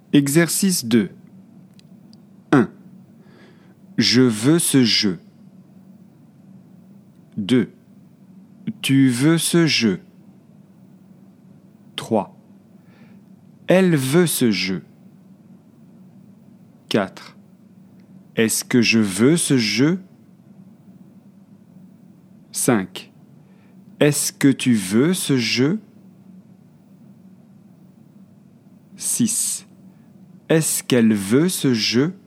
Exercice 2. 1. Je veux ce jeu. 2. Tu veux ce jeu. 3. Elle veut ce jeu. 4. Est-ce que je veux ce jeu? 5. Est-ce que tu veux ce jeu? 6. Est-ce qu'elle veut ce jeu?